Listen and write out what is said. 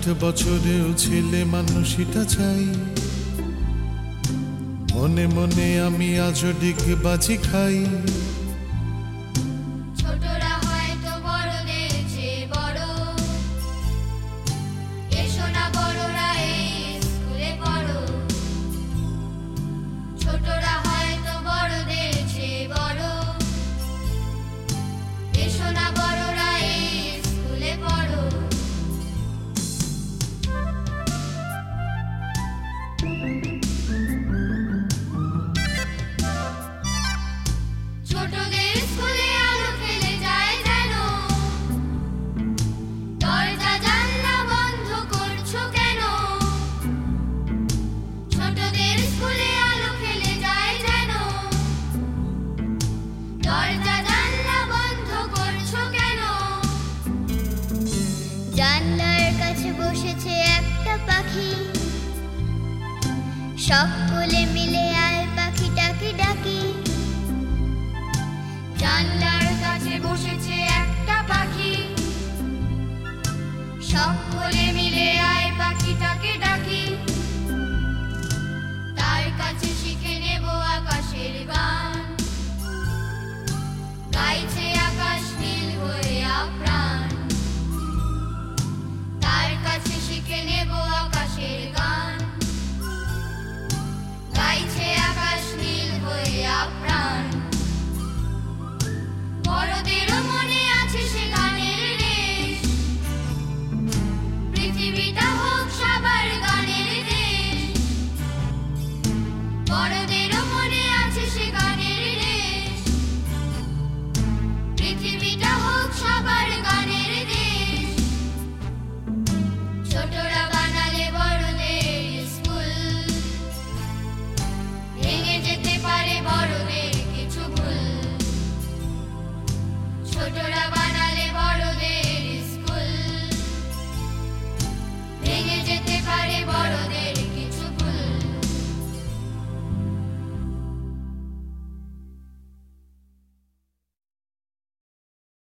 বছরেও ছেলে মানুষটা চাই, মনে মনে আমি আজও ডিগবাজি খাই। ছোটরা হয়তো বড়দের চেয়ে বড়, এসো না বড়রা এই স্কুলে পড়ো। ছোটরা হয়তো বড়দের চেয়ে বড়, এসো না বড়রা এই স্কুলে পড়ো। ছোটদের স্কুলে আলো ফেলে যায় যেন, দরজা জানলা বন্ধ করছো কেন? ছোটদের স্কুলে আলো ফেলে যায় যেন, দরজা জানলা বন্ধ করছো কেন? জানলার কাছে বসেছে একটা পাখি, সকলে মিলে আয় পাখিটাকে ডাকি। জানলার কাছে বসেছে একটা পাখি, সকলে মিলে আয় পাখিটাকে ডাকি। তার কাছে শিখে নেব আকাশের গান, গাইছে আকাশ নীল হয়ে আপ্রাণ। তার কাছে শিখে নেব আকাশের গান, গাইছে আকাশ নীল হয়ে আপ্রাণ। বড়দেরও মনে আছে সে গানের রেশ, পৃথিবীটা হোক সবার গানের দেশ। বড়দেরও মনে আছে সে গানের রেশ, পৃথিবীটা হোক সবার গানের দেশ। ছোটরা বানালে বড়দের স্কুল, ভেঙে যেতে পারে বড়দের কিছু ভুল। ছোটরা